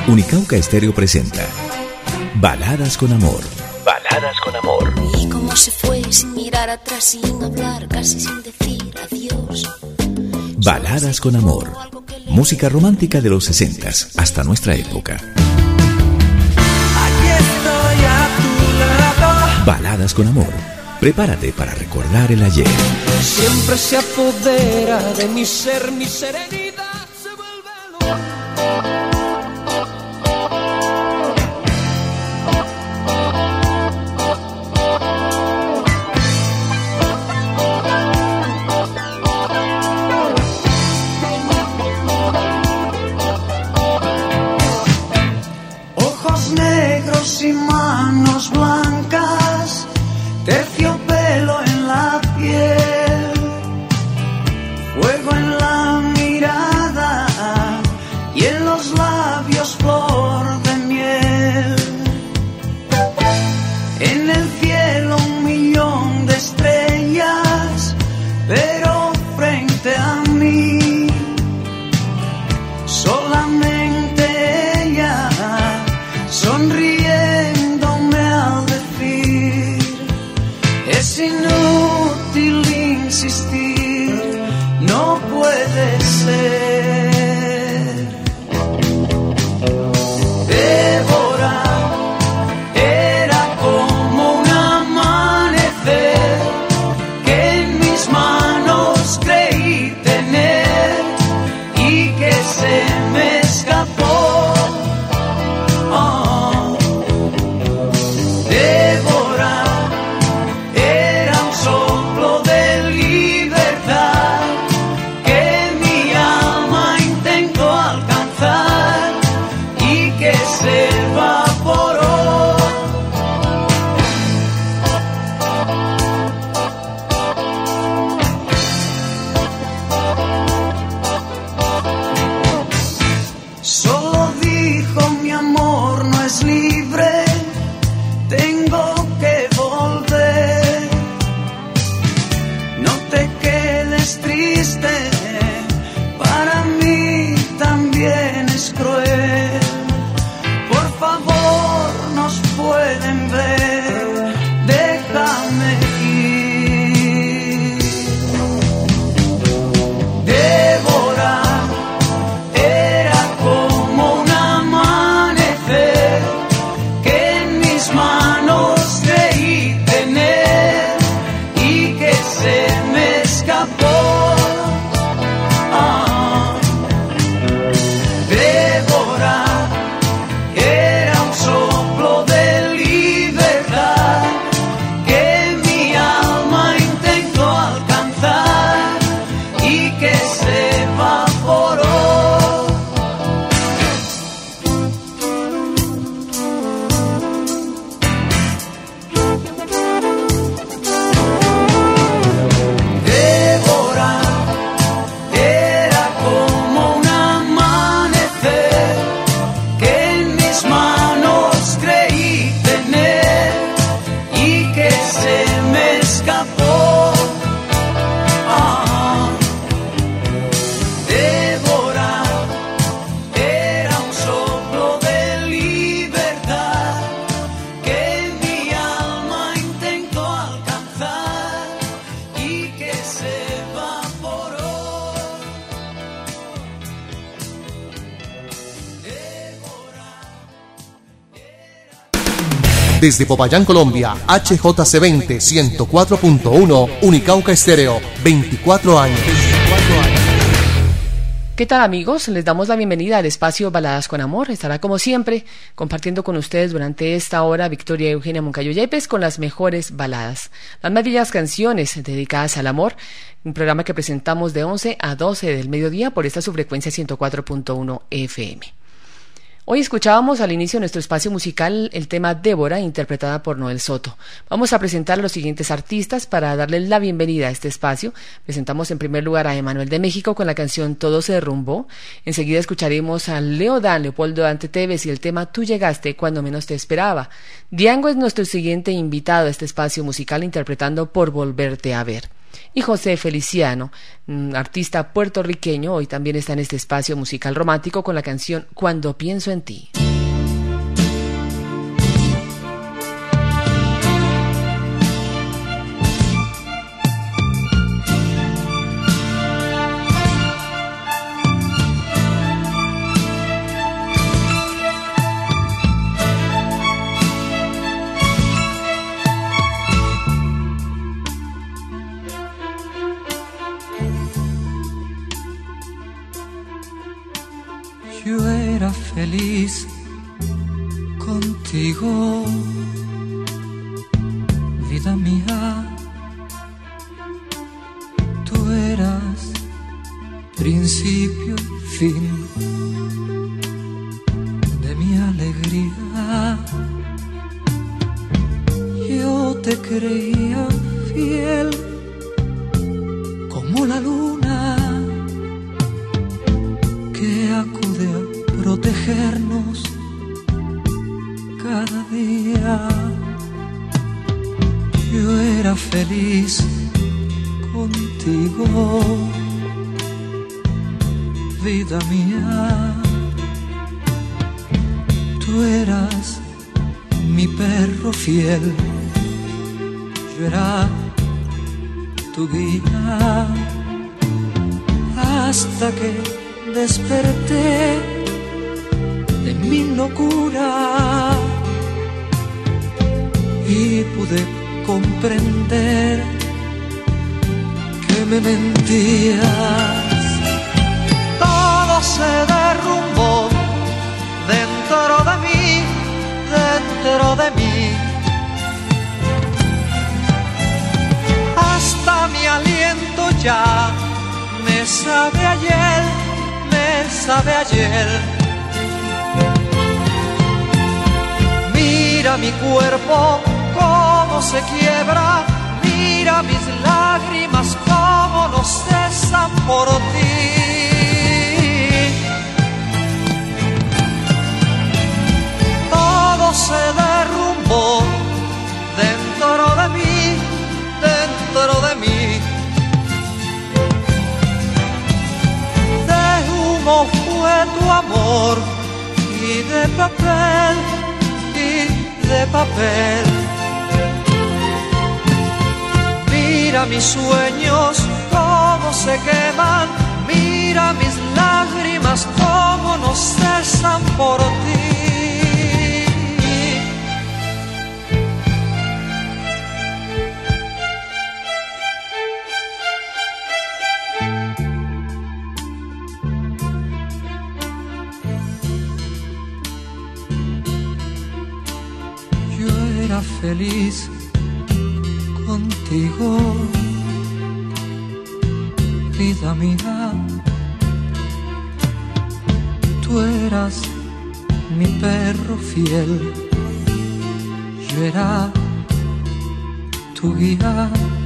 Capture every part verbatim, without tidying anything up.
Unicauca Estéreo presenta Baladas con Amor. Baladas con Amor. Y cómo se fue sin mirar atrás, sin hablar, casi sin decir adiós. Baladas con Amor. Música romántica de los sesentas hasta nuestra época. Aquí estoy a tu lado. Baladas con Amor. Prepárate para recordar el ayer. Siempre se apodera de mi ser, mi serenidad se vuelve loca. Ojos negros y manos blancas, terciopelo en la piel, fuego en la mirada y en los labios flor de miel. En el cielo un millón de estrellas, pero frente a mí solamente ella, sonriéndome al decir: es inútil insistir, no puede ser. Débora era como un amanecer que en mis manos creí tener y que se me escapó. Oh. Débora era un soplo de libertad que mi alma intentó alcanzar y que se evaporó. Solo dijo: mi amor no es libre, tengo que volver. No te quedes triste, para mí también es cruel. Por favor, nos pueden ver, déjame ir. Débora era como un amanecer que en mis manos creí tener y que se me escapó. Ah. Débora era un soplo de libertad que mi alma intentó alcanzar y que se evaporó. Débora era como un amanecer que en mis manos creí tener y que se me escapó. Ah. Débora era un soplo de libertad que mi alma intentó alcanzar y que se evaporó. Desde Popayán, Colombia, H J C veinte, ciento cuatro punto uno, Unicauca Estéreo, veinticuatro años. ¿Qué tal, amigos? Les damos la bienvenida al espacio Baladas con Amor. Estará como siempre compartiendo con ustedes durante esta hora Victoria Eugenia Moncayo Yepes con las mejores baladas, las más bellas canciones dedicadas al amor, un programa que presentamos de once a doce del mediodía por esta su frecuencia ciento cuatro punto uno F M. Hoy escuchábamos al inicio de nuestro espacio musical el tema Débora, interpretada por Noel Soto. Vamos a presentar a los siguientes artistas para darles la bienvenida a este espacio. Presentamos en primer lugar a Emanuel de México con la canción Todo se derrumbó. Enseguida escucharemos a Leo Dan, Leopoldo Dante Tevez y el tema Tú llegaste cuando menos te esperaba. Diango es nuestro siguiente invitado a este espacio musical interpretando Por volverte a ver. Y José Feliciano, artista puertorriqueño, hoy también está en este espacio musical romántico con la canción Cuando pienso en ti. Yo era feliz contigo, vida mía. Tú eras principio y fin de mi alegría. Yo te creía fiel como la luna que acude a protegernos cada día. Yo era feliz contigo, vida mía. Tú eras mi perro fiel, yo era tu guía, hasta que desperté de mi locura y pude comprender que me mentías. Todo se derrumbó dentro de mí, dentro de mí. Hasta mi aliento ya me sabe ayer, me sabe ayer. Mira mi cuerpo cómo se quiebra, mira mis lágrimas cómo no cesan por ti. Todo se derrumbó dentro de mí, dentro de mí. De humo fue tu amor y de papel, y de papel. Mira mis sueños cómo se queman, mira mis lágrimas cómo no cesan por ti. Yo era feliz contigo, vida mía. Tú eras mi perro fiel, yo era tu guía,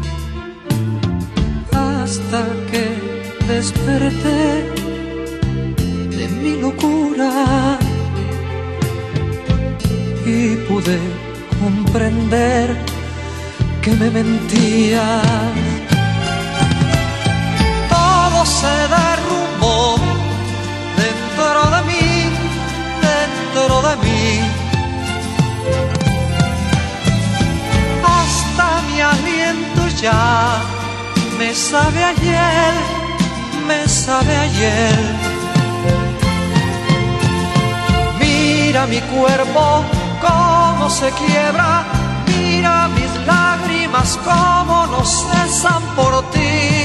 hasta que desperté de mi locura y pude comprender que me mentías. Todo se derrumbó dentro de mí, dentro de mí. Hasta mi aliento ya me sabe ayer, me sabe ayer. Mira mi cuerpo cómo se quiebra, mira mis lágrimas cómo no cesan por ti.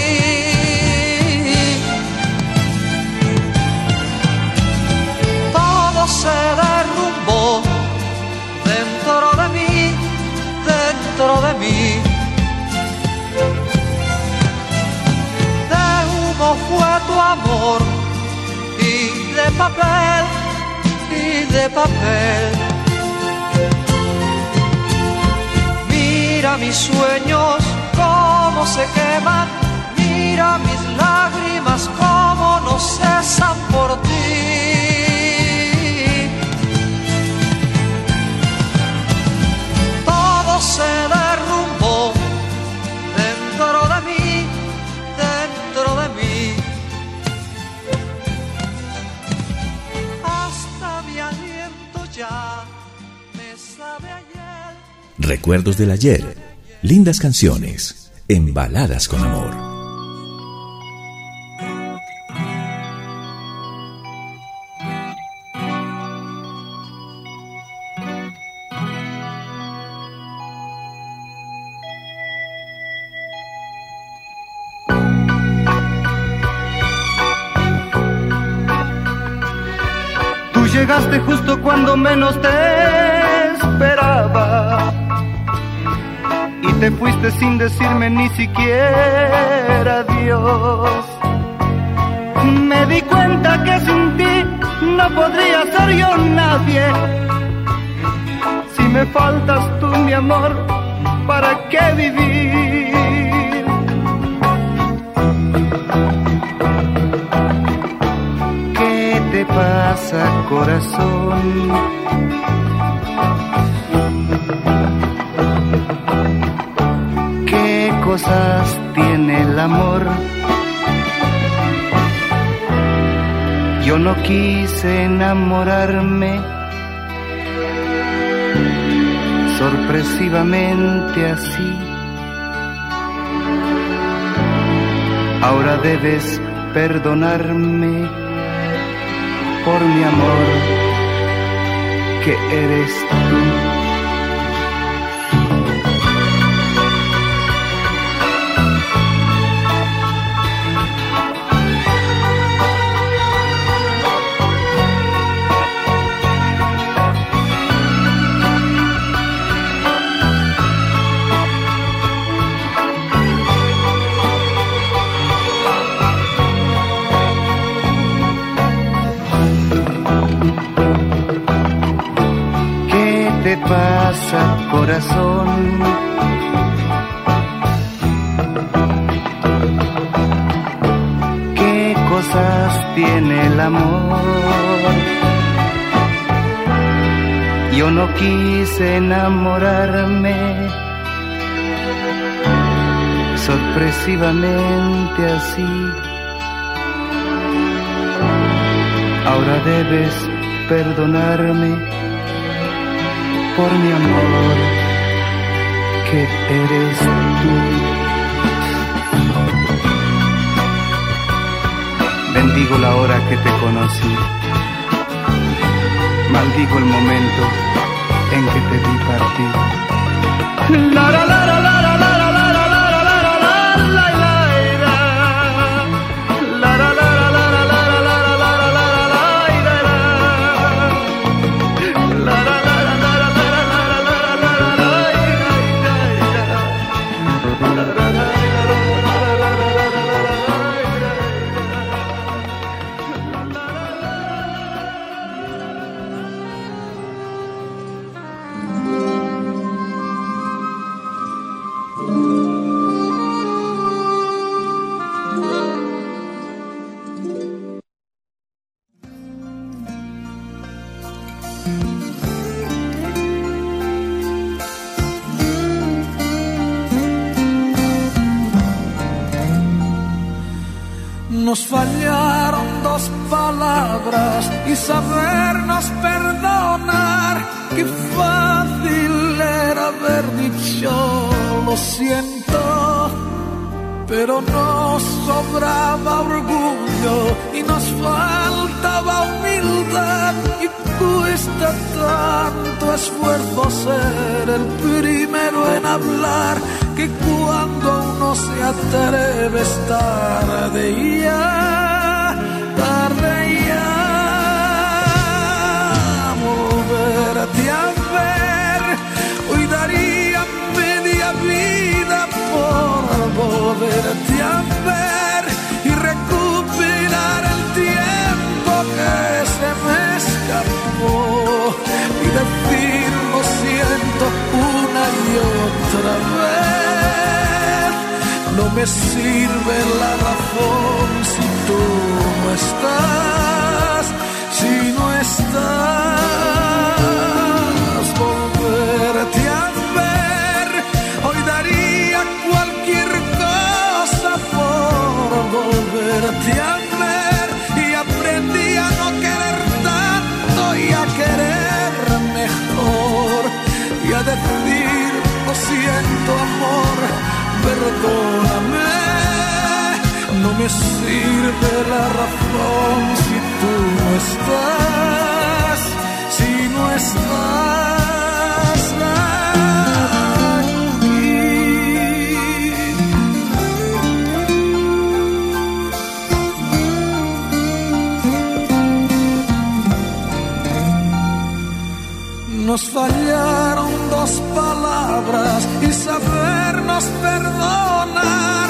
Todo se derrumbó dentro de mí, dentro de mí. De humo fue tu amor y de papel, y de papel. Mira mis sueños cómo se queman, mira mis lágrimas cómo no cesan por ti. Todo se derrumbó dentro de mí, recuerdos del ayer, lindas canciones, en Baladas con Amor. Llegaste justo cuando menos te esperaba y te fuiste sin decirme ni siquiera adiós. Me di cuenta que sin ti no podría ser yo nadie. Si me faltas tú, mi amor, ¿para qué vivir? ¿Qué pasa, corazón? ¿Qué cosas tiene el amor? Yo no quise enamorarme sorpresivamente así. Ahora debes perdonarme por mi amor, que eres tú. ¿Qué pasa, corazón? ¿Qué cosas tiene el amor? Yo no quise enamorarme sorpresivamente así. Ahora debes perdonarme por mi amor, que eres tú. Bendigo la hora que te conocí, maldigo el momento en que te vi partir. La, la, la, la, la, la, la, la, la, la, la, la, la, la, la. Nos fallaron dos palabras y sabernos perdonar. Qué fácil era haber dicho lo siento, pero nos sobraba orgullo y nos faltaba humildad. Y cuesta tanto esfuerzo ser el primero en hablar, que cuando uno se atreve es tarde ya, tarde ya. Volverte a ver, hoy daría media vida por volverte a ver y recuperar el tiempo que se me escapó y decir lo siento una y otra vez. No me sirve la razón si tú no estás, si no estás. Volverte a ver, hoy daría cualquier cosa por volverte a ver. Y aprendí a no querer tanto y a querer mejor y a decir siento, amor, perdóname. No me sirve la razón si tú no estás, si no estás aquí. Nos fallaron dos palabras y sabernos perdonar.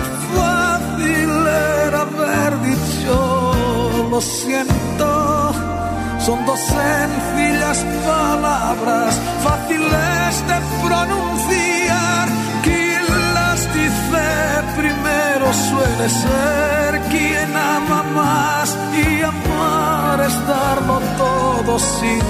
Haber dicho lo siento, son dos sencillas palabras fáciles de pronunciar. Quien las dice primero suele ser quien ama más, y amar es darlo todo sin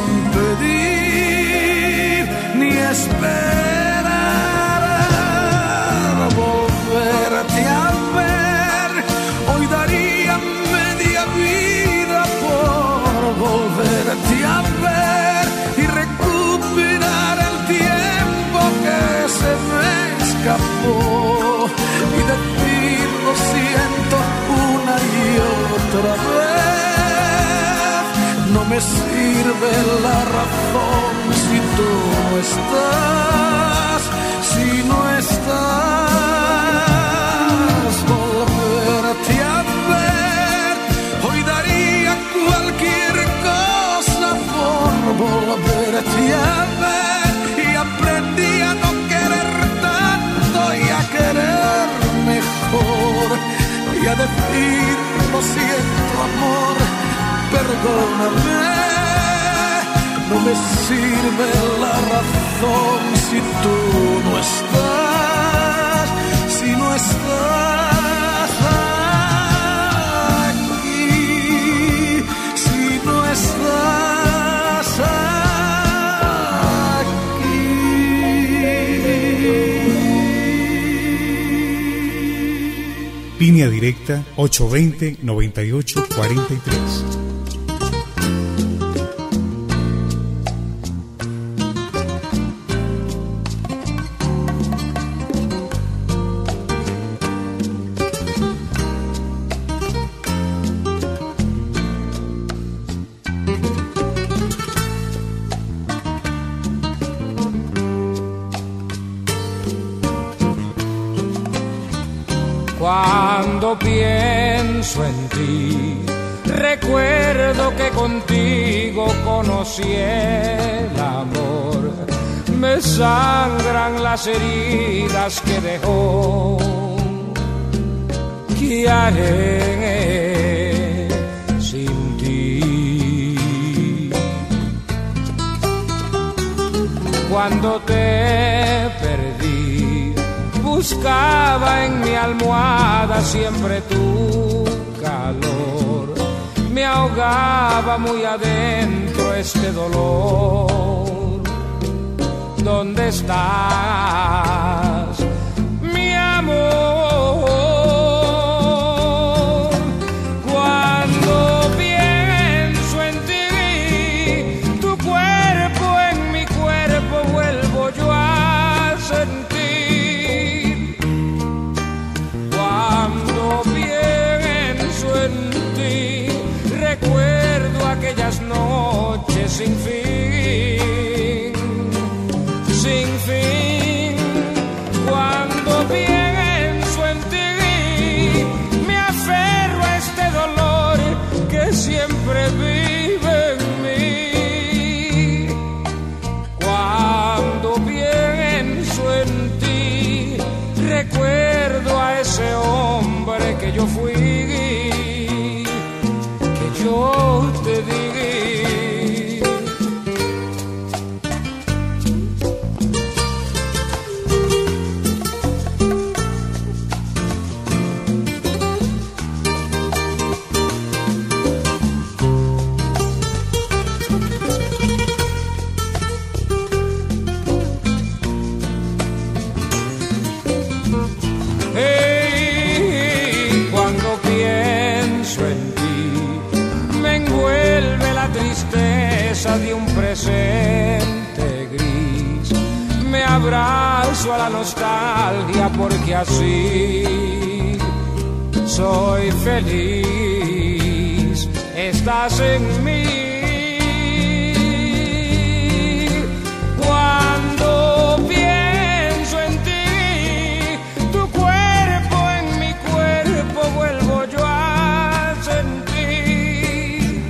pedir ni esperar a volverte a ver. Hoy daría media vida por volverte a ver y recuperar el tiempo que se me escapó y decir lo siento una y otra vez. No me sirve la razón si tú no estás, si no estás. Volverte a ver, hoy daría cualquier cosa por volverte a ver, y aprendí a no querer tanto y a querer mejor, y a decir lo siento, amor, perdóname. No me sirve la razón si tú no estás, si no estás aquí, si no estás aquí. Línea directa ocho dos cero, noventa y ocho cuarenta y tres. Cuando pienso en ti, recuerdo que contigo conocí el amor. Me sangran las heridas que dejó. ¿Qué haré sin ti? Cuando te perdí, buscaba en mi almohada siempre tu calor. Me ahogaba muy adentro este dolor. ¿Dónde estás, mi amor? Cuando pienso en ti, tu cuerpo en mi cuerpo vuelvo yo a sentir. Cuando pienso en ti, recuerdo aquellas noches sin fin, sin fin. Cuando pienso en ti, me aferro a este dolor que siempre vive en mí. Cuando pienso en ti, recuerdo a ese hombre que yo fui, que yo te di. De un presente gris, me abrazo paso a la nostalgia porque así soy feliz. Estás en mí. Cuando pienso en ti, tu cuerpo en mi cuerpo vuelvo yo a sentir.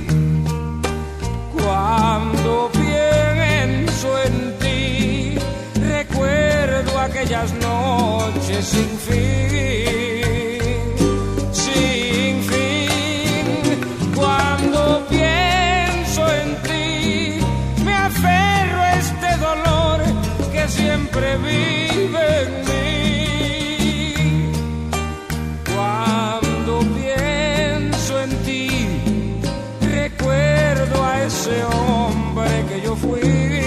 Cuando pienso en ti, recuerdo aquellas noches sin fin, sin fin. Cuando pienso en ti, me aferro a este dolor que siempre vive en mí. Cuando pienso en ti, recuerdo a ese hombre que yo fui,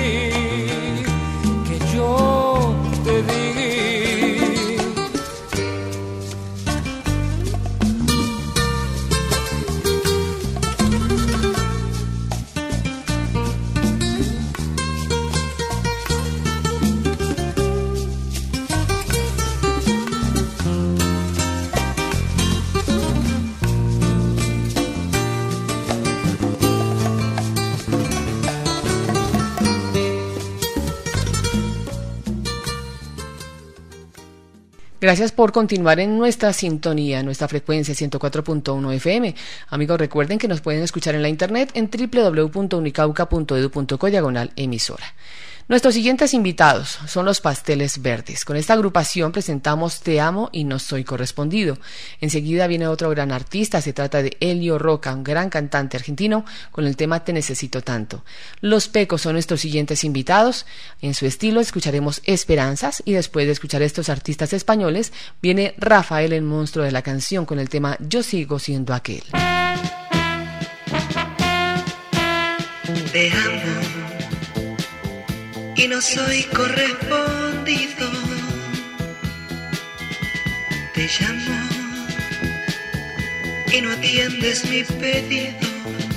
que yo te di. Gracias por continuar en nuestra sintonía, nuestra frecuencia ciento cuatro punto uno F M. Amigos, recuerden que nos pueden escuchar en la internet en doble u doble u doble u punto unicauca punto edu punto co diagonal emisora. Nuestros siguientes invitados son los Pasteles Verdes. Con esta agrupación presentamos Te amo y no soy correspondido. Enseguida viene otro gran artista, se trata de Elio Roca, un gran cantante argentino, con el tema Te necesito tanto. Los Pecos son nuestros siguientes invitados. En su estilo escucharemos Esperanzas y después de escuchar a estos artistas españoles viene Rafael, el monstruo de la canción, con el tema Yo sigo siendo aquel. Te amo y no soy correspondido. Te llamo y no atiendes mi pedido.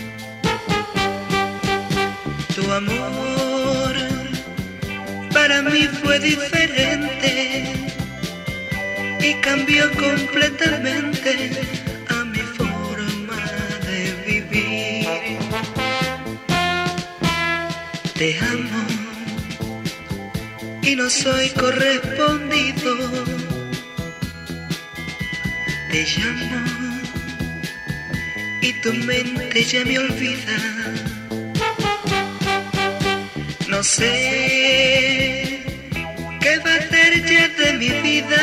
Tu amor para mí fue diferente y cambió completamente a mi forma de vivir. Te amo y no soy correspondido. Te llamo y tu mente ya me olvida. No sé qué va a hacer ya de mi vida.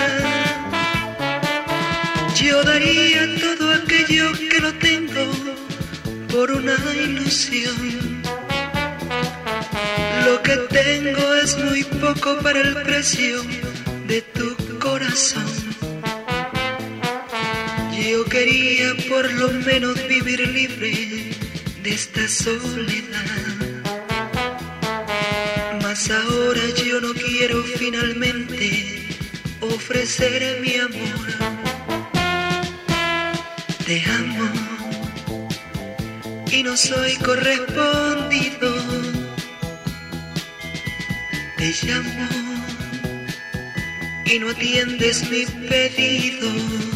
Yo daría todo aquello que no tengo por una ilusión. Lo que tengo es muy poco para el precio de tu corazón. Yo quería por lo menos vivir libre de esta soledad. Mas ahora yo no quiero finalmente ofrecer mi amor. Te amo y no soy correspondido. Te llamo y no atiendes mi pedido.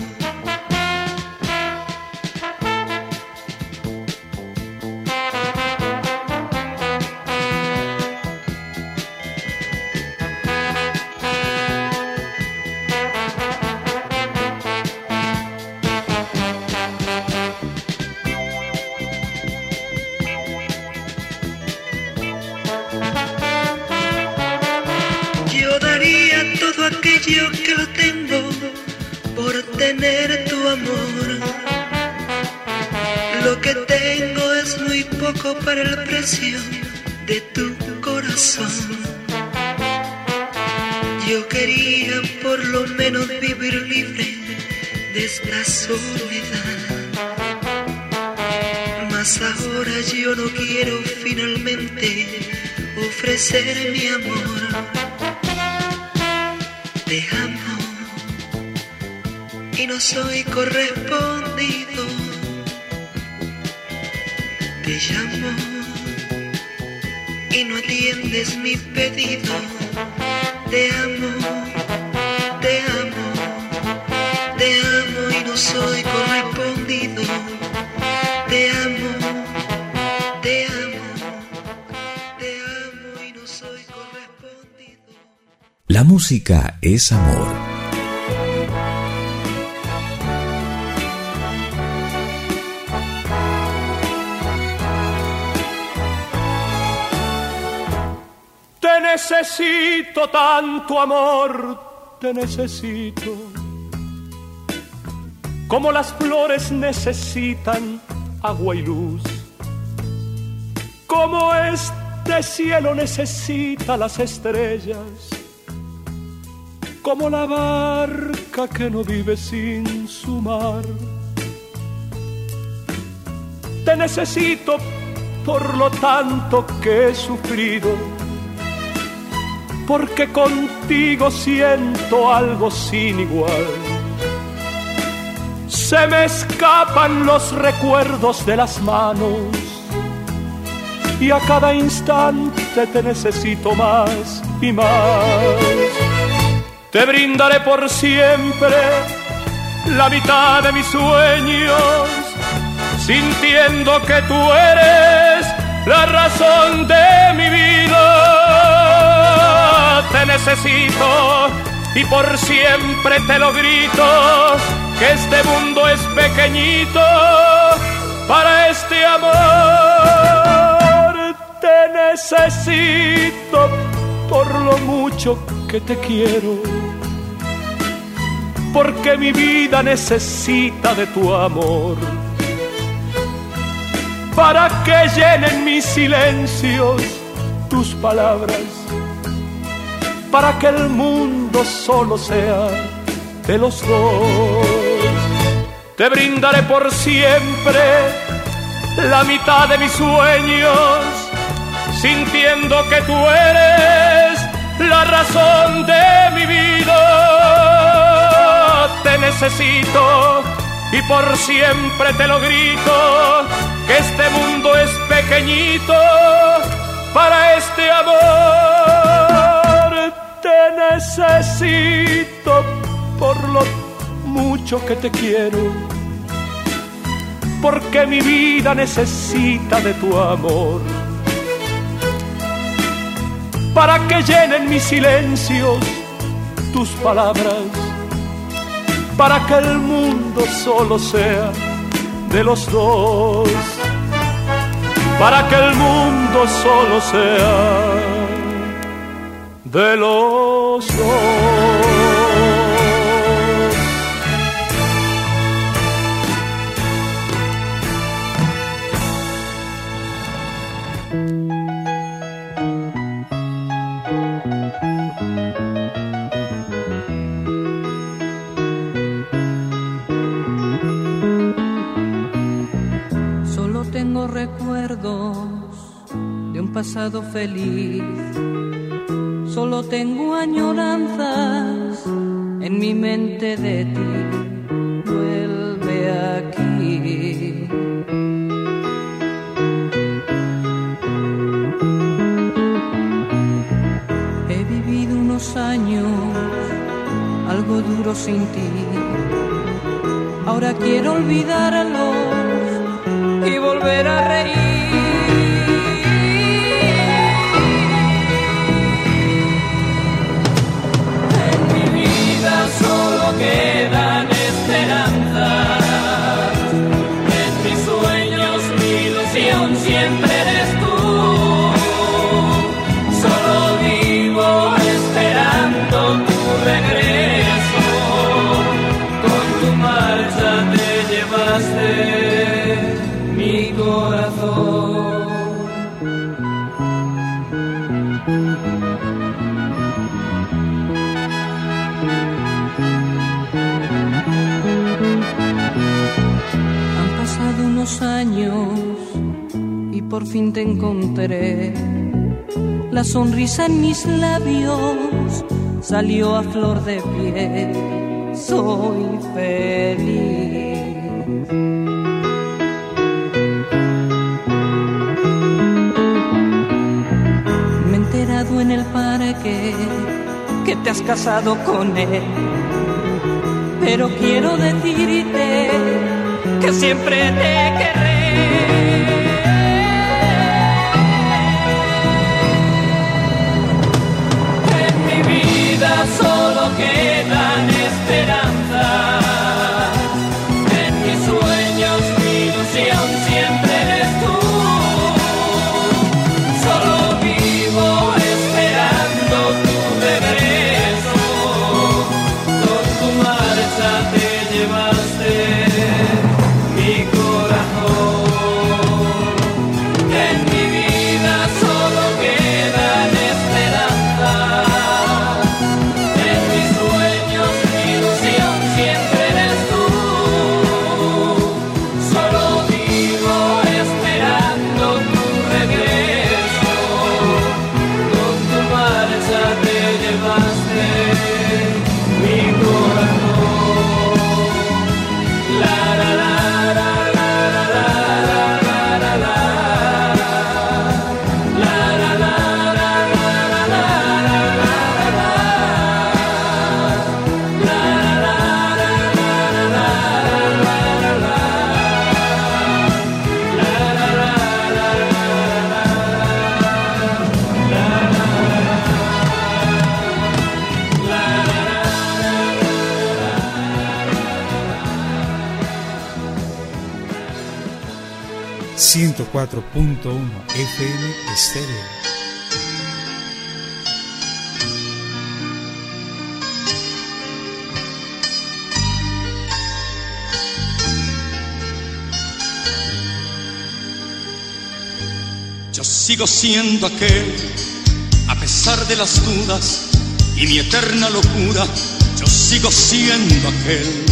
Que lo tengo por tener tu amor. Lo que tengo es muy poco para el precio de tu corazón. Yo quería por lo menos vivir libre de esta soledad. Mas ahora yo no quiero finalmente ofrecer mi amor. Te amo y no soy correspondido. Te llamo y no atiendes mi pedido. Te amo, te amo, te amo y no soy correspondido. Te amo, te amo, te amo y no soy correspondido. La música es amor. Te necesito tanto, amor, te necesito, como las flores necesitan agua y luz, como este cielo necesita las estrellas, como la barca que no vive sin su mar. Te necesito por lo tanto que he sufrido, porque contigo siento algo sin igual. Se me escapan los recuerdos de las manos y a cada instante te necesito más y más. Te brindaré por siempre la mitad de mis sueños, sintiendo que tú eres la razón de mi vida. Te necesito y por siempre te lo grito, que este mundo es pequeñito para este amor. Te necesito por lo mucho que te quiero, porque mi vida necesita de tu amor, para que llenen mis silencios tus palabras, para que el mundo solo sea de los dos. Te brindaré por siempre la mitad de mis sueños, sintiendo que tú eres la razón de mi vida. Te necesito y por siempre te lo grito, que este mundo es pequeñito para este amor. Te necesito por lo mucho que te quiero, porque mi vida necesita de tu amor, para que llenen mis silencios tus palabras, para que el mundo solo sea de los dos, para que el mundo solo sea de los dos. Solo tengo recuerdos de un pasado feliz, solo tengo añoranzas en mi mente de ti. Vuelve aquí. He vivido unos años algo duros sin ti. Ahora quiero olvidarlos y volver a reír. Solo quedan esperanzas, en mis sueños mi ilusión siempre eres tú. Solo vivo esperando tu regreso, con tu marcha te llevaste mi corazón. Unos años y por fin te encontré. La sonrisa en mis labios salió a flor de piel. Soy feliz. Me he enterado en el parque que te has casado con él. Pero quiero decirte que siempre te querré. En mi vida solo quedan esperanzas. En mis sueños mi ilusión siempre eres tú. Solo vivo esperando tu regreso. Con tu marcha te llevaste mi corazón. En mi vida solo quedan esperanzas. En mis sueños mi ilusión siempre eres tú. Solo vivo esperando tu regreso. Con tu marcha te llevaste mi corazón. La la la la la la la la la la. La la la la la la la la la. La la la la la la la. ciento cuatro punto uno F M Estéreo. Yo sigo siendo aquel, a pesar de las dudas y mi eterna locura. Yo sigo siendo aquel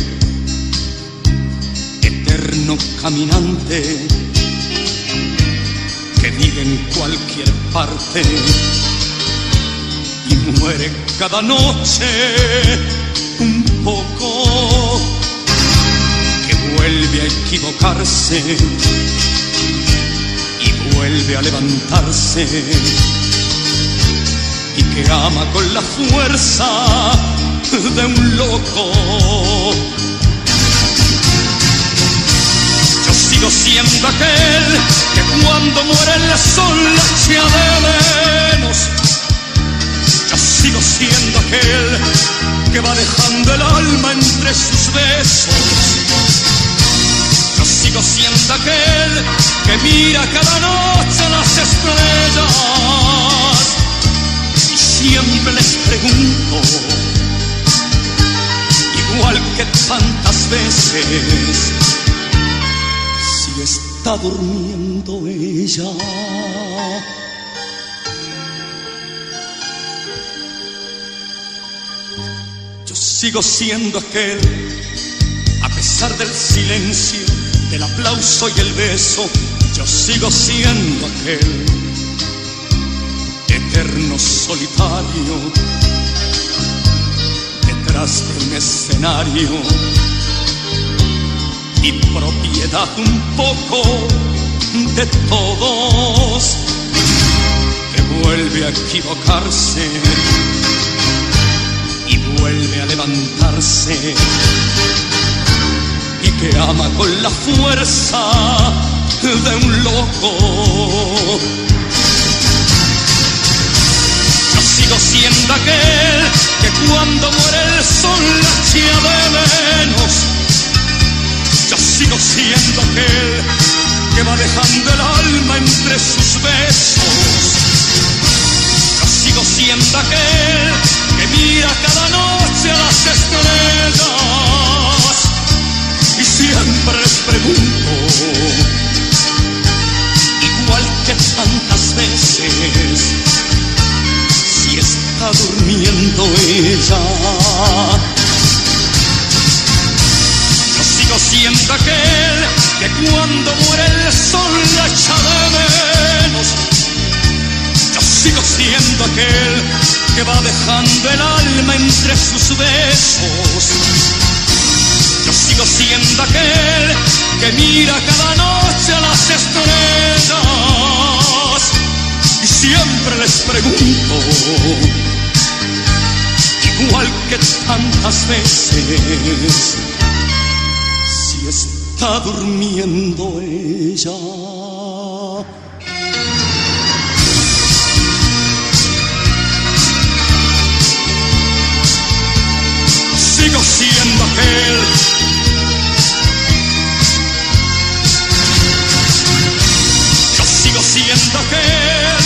eterno caminante que vive en cualquier parte y muere cada noche un poco, que vuelve a equivocarse y vuelve a levantarse, y que ama con la fuerza de un loco. Yo sigo siendo aquel que cuando muere el sol la echa de menos. Yo sigo siendo aquel que va dejando el alma entre sus besos. Yo sigo siendo aquel que mira cada noche las estrellas y siempre les pregunto, igual que tantas veces, si está durmiendo ella. Yo sigo siendo aquel, a pesar del silencio, del aplauso y el beso. Yo sigo siendo aquel eterno solitario detrás de un escenario y propiedad un poco de todos, que vuelve a equivocarse y vuelve a levantarse, y que ama con la fuerza de un loco. Yo sigo siendo aquel que cuando muere el sol la echa de menos. Yo sigo siendo aquel que va dejando el alma entre sus besos. Yo sigo siendo aquel que mira cada noche a las estrellas y siempre les pregunto, igual que tantas veces, si está durmiendo ella. Yo sigo siendo aquel que cuando muere el sol la echa de menos. Yo sigo siendo aquel que va dejando el alma entre sus besos. Yo sigo siendo aquel que mira cada noche a las estrellas y siempre les pregunto, que tantas veces. Si está durmiendo ella, sigo siendo aquel. Yo sigo siendo aquel.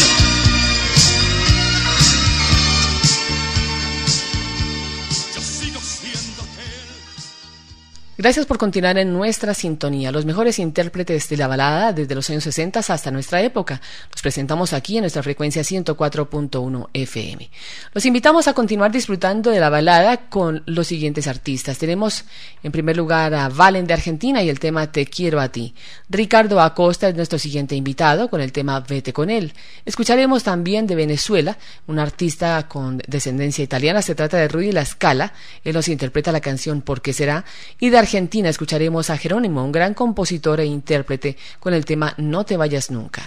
Yo sigo siendo aquel. Gracias por continuar en nuestra sintonía. Los mejores intérpretes de la balada desde los años sesenta hasta nuestra época. Los presentamos aquí en nuestra frecuencia ciento cuatro punto uno F M. Los invitamos a continuar disfrutando de la balada con los siguientes artistas. Tenemos en primer lugar a Valen de Argentina y el tema Te quiero a ti. Ricardo Acosta es nuestro siguiente invitado con el tema Vete con él. Escucharemos también de Venezuela, un artista con descendencia italiana. Se trata de Rudy La Scala. Él nos interpreta la canción ¿Por qué será? Y de Argentina escucharemos a Jerónimo, un gran compositor e intérprete, con el tema No te vayas nunca.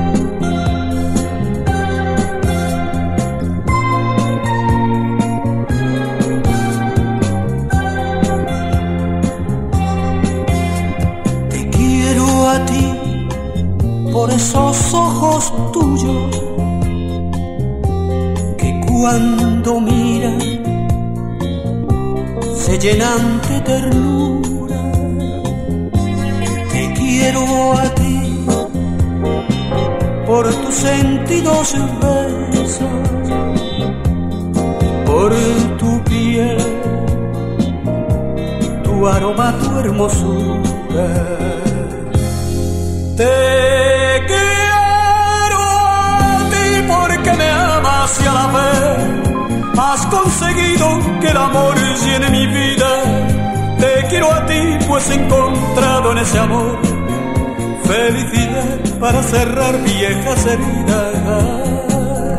Te quiero a ti por esos ojos tuyos que cuando miran se llenan de ternura. Te quiero a ti por tus sentidos besos, por tu piel, tu aroma, tu hermosura. Te quiero a ti porque me amas y a la vez has conseguido que el amor llene mi vida. Te quiero a ti, pues he encontrado en ese amor felicidad para cerrar viejas heridas.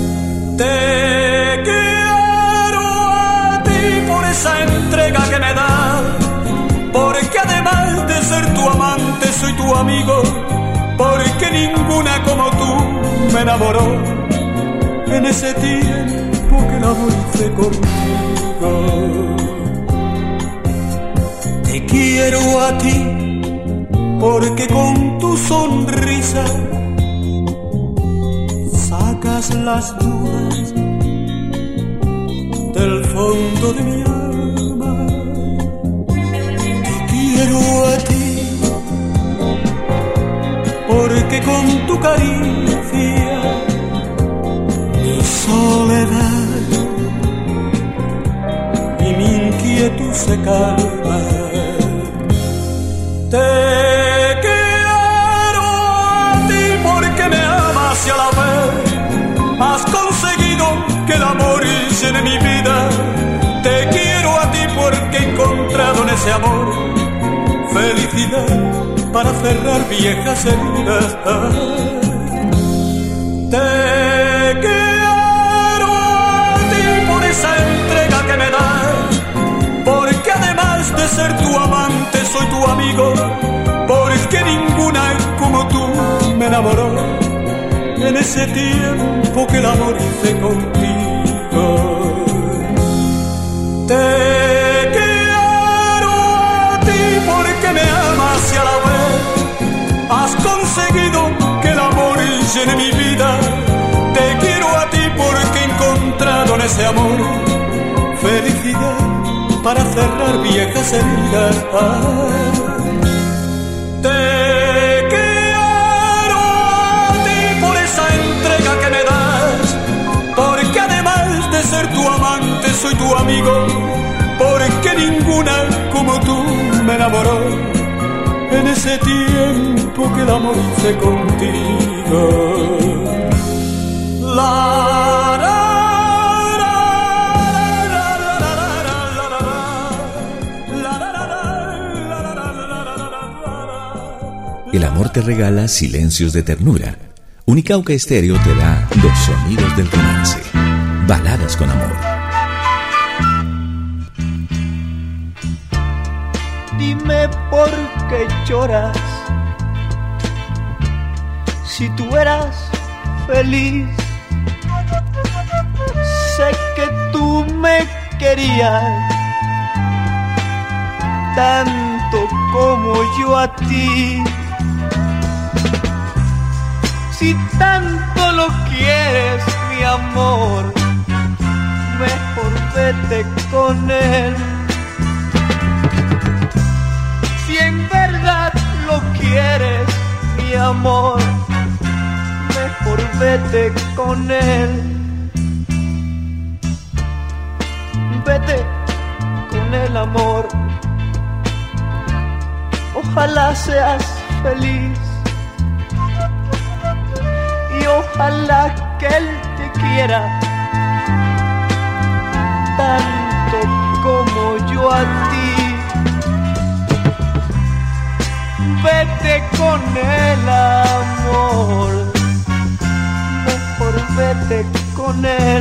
Te quiero a ti por esa entrega que me das, porque además de ser tu amante soy tu amigo, porque ninguna como tú me enamoró en ese tiempo que el amor hice contigo. Te quiero a ti porque con tu sonrisa sacas las dudas del fondo de mi alma. Te quiero a ti porque con tu caricia mi soledad y mi inquietud se calma. Te quiero a ti porque me amas y a la vez has conseguido que el amor llene mi vida. Te quiero a ti porque he encontrado en ese amor felicidad para cerrar viejas heridas. Te quiero a ti por esa entrega que me das, porque además de ser tu amante soy tu amigo, porque ninguna como tú me enamoró en ese tiempo que el amor hice contigo. Te quiero a ti porque me amas y a la vez has conseguido que el amor llene mi vida. Te quiero a ti porque he encontrado en ese amor felicidad para cerrar viejas heridas. Te quiero a ti por esa entrega que me das, porque además de ser tu amante soy tu amigo, porque ninguna como tú me enamoró en ese tiempo que el amor hice contigo. La, la, El amor te regala silencios de ternura. Unicauca Estéreo te da los sonidos del romance. Baladas con amor. Dime por qué lloras, si tú eras feliz. Sé que tú me querías tanto como yo a ti. Si tanto lo quieres, mi amor, mejor vete con él. Si en verdad lo quieres, mi amor, mejor vete con él. Vete con el amor, ojalá seas feliz y ojalá que él te quiera tanto como yo a ti. Vete con el amor, mejor vete con él.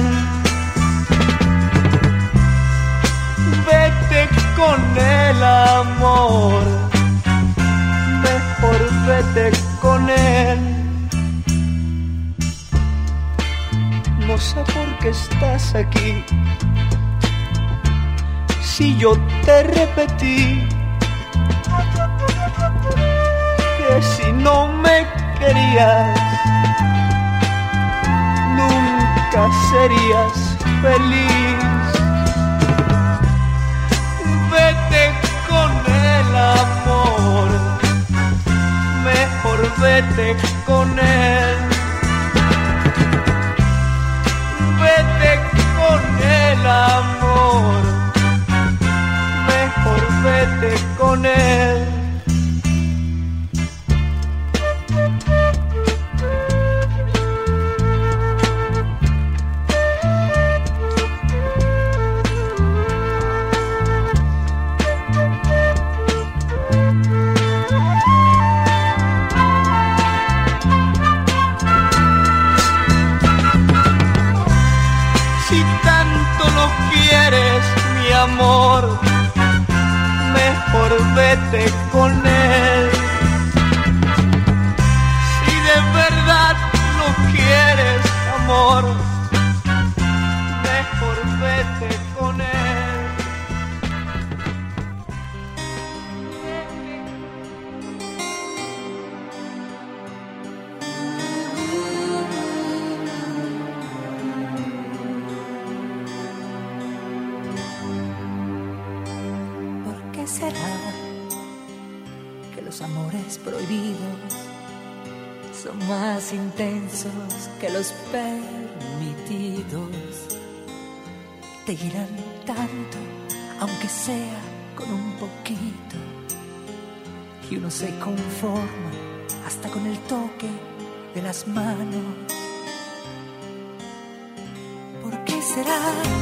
Vete con el amor, mejor vete con él. No sé por qué estás aquí, si yo te repetí que si no me querías, nunca serías feliz. Vete con el amor, mejor vete con él. Vete con el amor, mejor vete con él. Amor, mejor vete con él. Si de verdad lo quieres, amor, mejor vete con él. Prohibidos son más intensos que los permitidos. Te irán tanto, aunque sea con un poquito, y uno se conforma hasta con el toque de las manos. ¿Por qué será?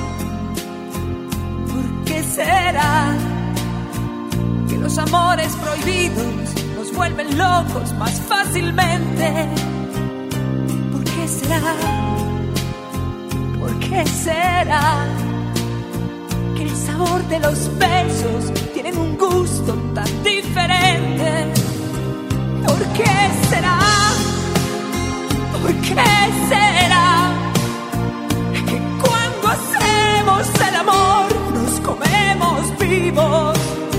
¿Por qué será que los amores prohibidos nos vuelven locos más fácilmente? ¿Por qué será? ¿Por qué será que el sabor de los besos tienen un gusto tan diferente? ¿Por qué será? ¿Por qué será que cuando hacemos el amor nos comemos vivos?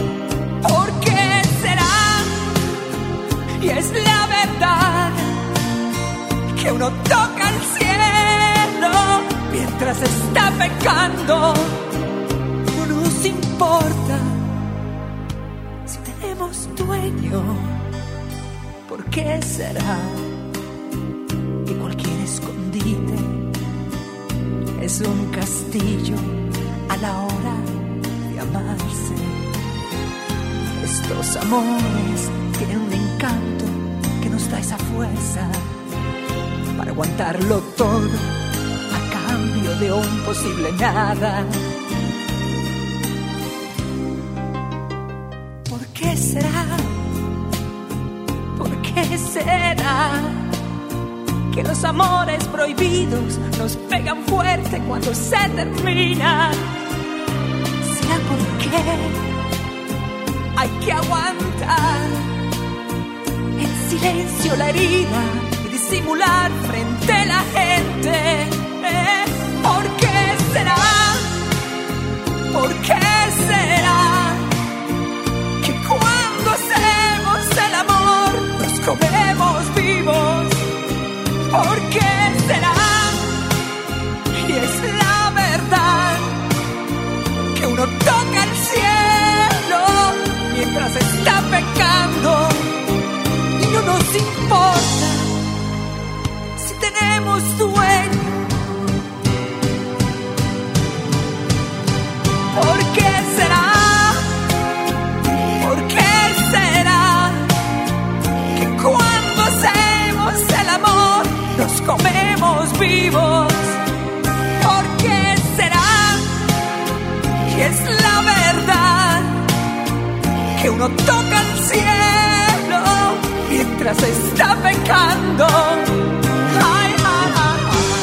Y es la verdad que uno toca el cielo mientras está pecando. No nos importa si tenemos dueño. ¿Por qué será que cualquier escondite es un castillo a la hora de amarse? Estos amores tienen un encanto que nos da esa fuerza para aguantarlo todo a cambio de un posible nada. ¿Por qué será? ¿Por qué será que los amores prohibidos nos pegan fuerte cuando se terminan? ¿Será porque hay que aguantar en silencio la herida y disimular frente a la gente? ¿Eh? ¿Por qué será? ¿Por qué será que cuando hacemos el amor nos comemos vivos? ¿Por qué será? Y es la verdad que uno toca el cielo mientras está pecando y no nos importa si tenemos dueño. ¿Por qué será? ¿Por qué será que cuando hacemos el amor nos comemos vivos? ¿Por qué será? Y es la verdad que uno toca el cielo mientras está pecando. Ay, ay, ay.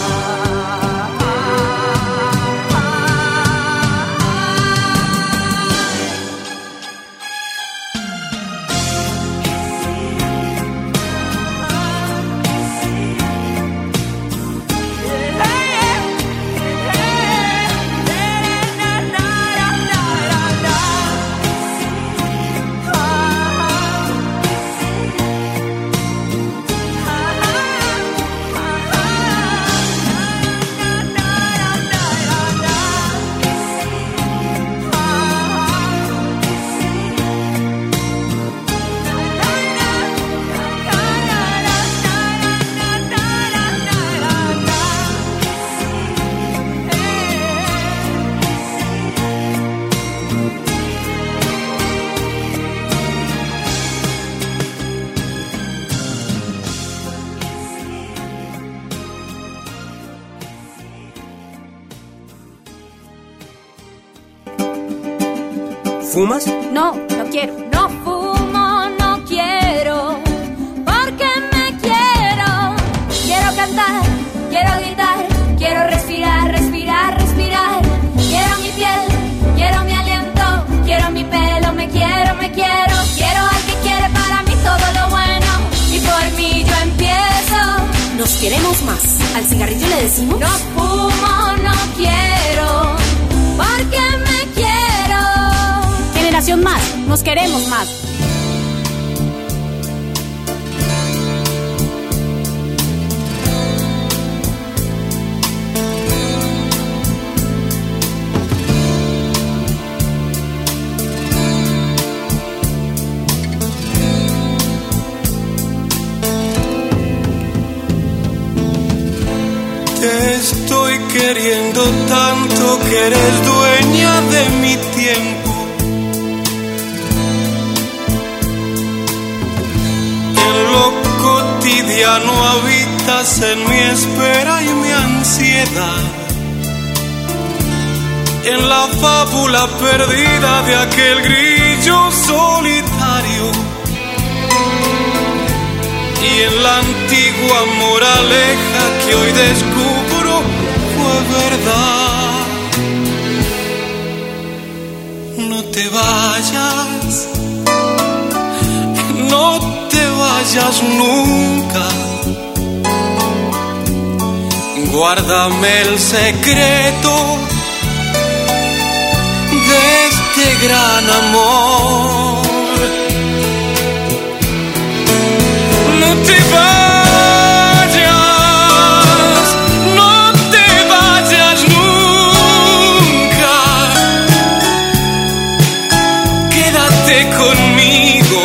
¿Fumas? No, no quiero. No fumo, no quiero, porque me quiero. Quiero cantar, quiero gritar, quiero respirar, respirar, respirar. Quiero mi piel, quiero mi aliento, quiero mi pelo, me quiero, me quiero. Quiero al que quiere para mí todo lo bueno y por mí yo empiezo. Nos queremos más. ¿Al cigarrillo le decimos? No fumo, no quiero, porque me quiero. Generación Más, nos queremos más. Te estoy queriendo tanto que eres dueña de mi tiempo. En lo cotidiano habitas en mi espera y mi ansiedad. En la fábula perdida de aquel grillo solitario. Y en la antigua moraleja que hoy descubro fue verdad. No te vayas, no te vayas nunca. Guárdame el secreto de este gran amor. No te vayas, no te vayas nunca. Quédate conmigo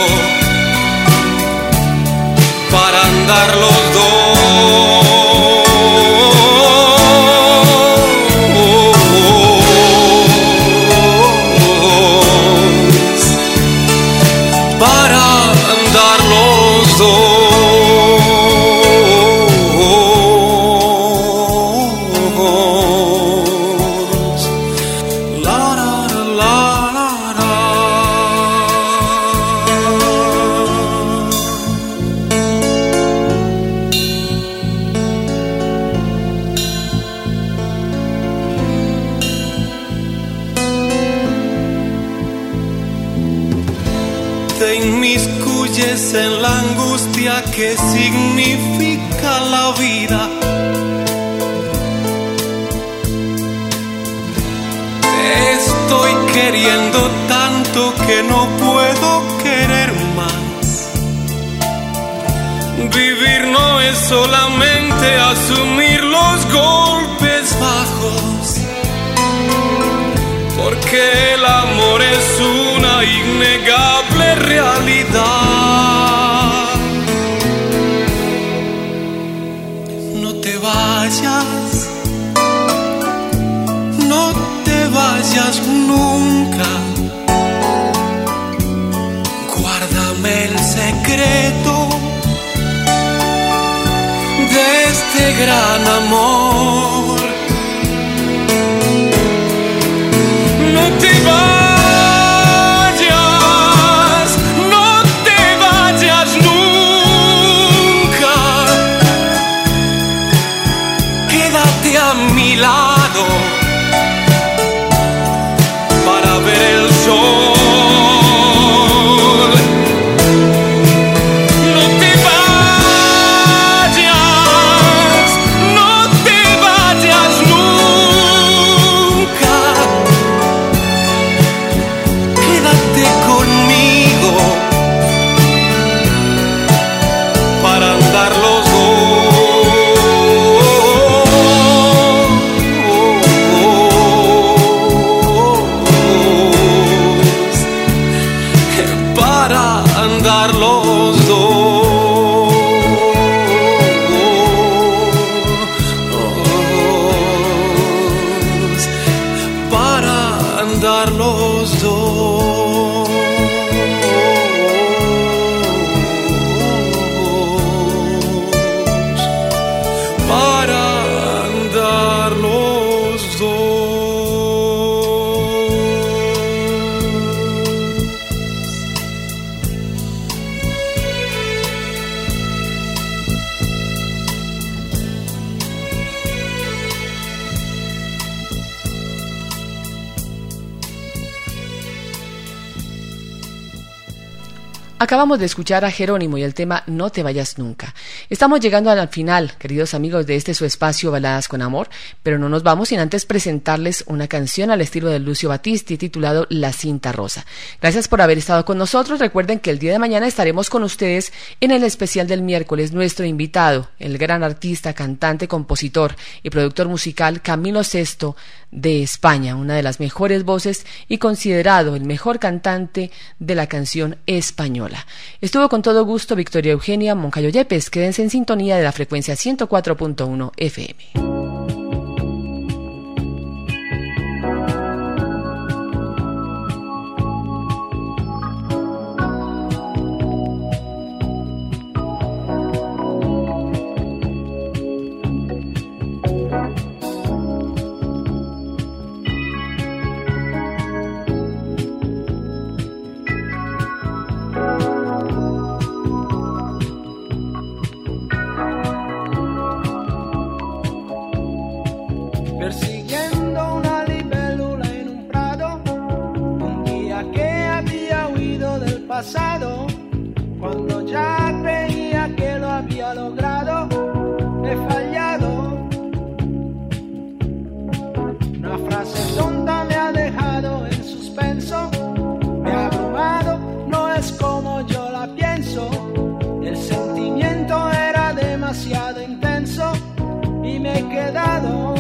para andar los dos. Para andar los dos. Te inmiscuyes en la angustia que significa la vida. Te estoy queriendo tanto que no puedo querer más. Vivir no es solamente asumir los golpes bajos, porque el amor es una innegable realidad. No te vayas, no te vayas nunca. Guárdame el secreto de este gran amor. No te vayas, no te vayas nunca. Quédate a mi lado para ver el sol. Acabamos de escuchar a Jerónimo y el tema No te vayas nunca. Estamos llegando al final, queridos amigos, de este su espacio Baladas con Amor, pero no nos vamos sin antes presentarles una canción al estilo de Lucio Battisti titulado La cinta rosa. Gracias por haber estado con nosotros. Recuerden que el día de mañana estaremos con ustedes en el especial del miércoles. Nuestro invitado, el gran artista, cantante, compositor y productor musical Camilo Sesto de España, una de las mejores voces y considerado el mejor cantante de la canción española. Estuvo con todo gusto Victoria Eugenia Moncayo Yepes. Quédense en sintonía de la frecuencia ciento cuatro punto uno F M. Pasado, cuando ya creía que lo había logrado, he fallado. Una frase tonta me ha dejado en suspenso, me ha abrumado, no es como yo la pienso. El sentimiento era demasiado intenso y me he quedado.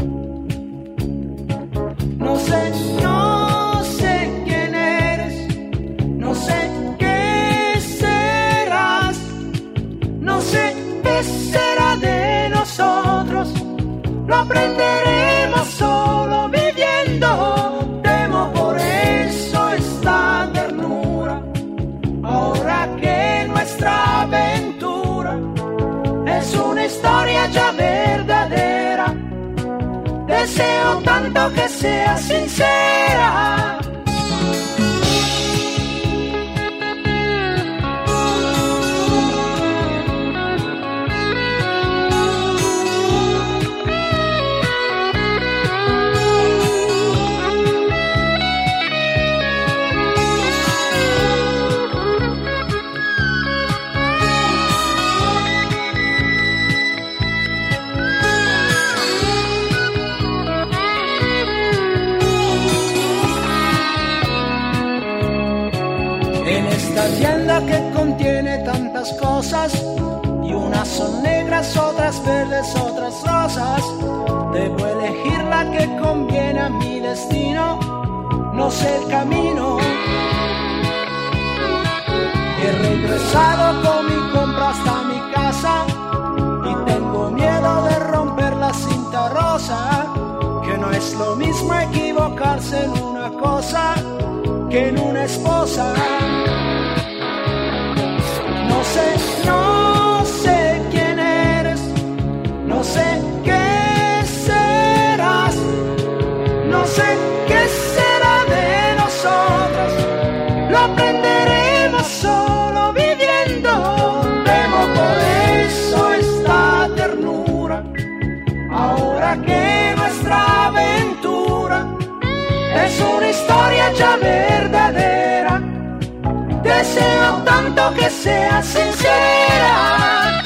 No sé, no sé quién eres, no sé qué serás, no sé qué será de nosotros, lo aprenderemos solo viviendo. Temo por eso esta ternura, ahora que nuestra aventura es una historia ya verdadera. Deseo tanto que sea sincera. tiene tantas cosas y unas son negras, otras verdes, otras rosas. Debo elegir la que conviene a mi destino, no sé el camino. He regresado con mi compra hasta mi casa y tengo miedo de romper la cinta rosa, que no es lo mismo equivocarse en una cosa que en una esposa. No sé, no sé quién eres, no sé qué serás, no sé qué será de nosotros, lo aprenderemos solo viviendo. Temo por eso esta ternura, ahora que nuestra aventura es una historia ya verdadera. Deseo tanto que sea sincera.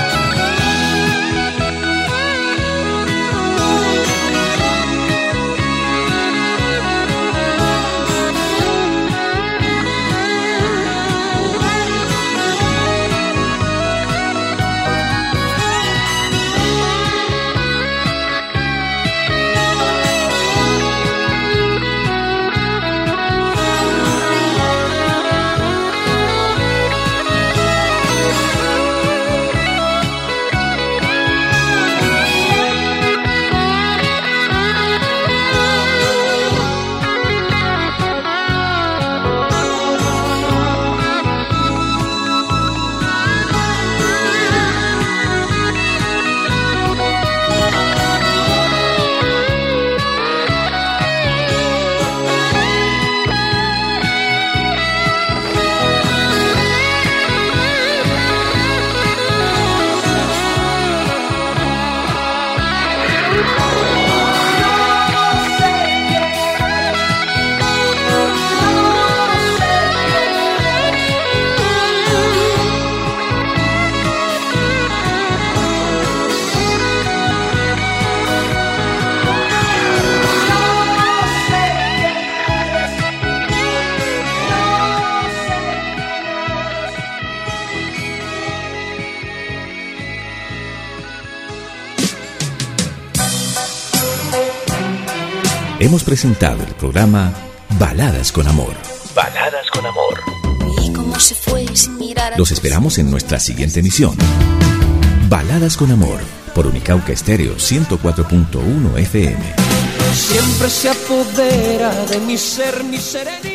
Hemos presentado el programa Baladas con Amor. Baladas con Amor. Y cómo se fue sin mirar a Los esperamos en nuestra siguiente emisión. Baladas con Amor, por Unicauca Estéreo ciento cuatro punto uno F M. Siempre se apodera de mi ser, mi serenidad.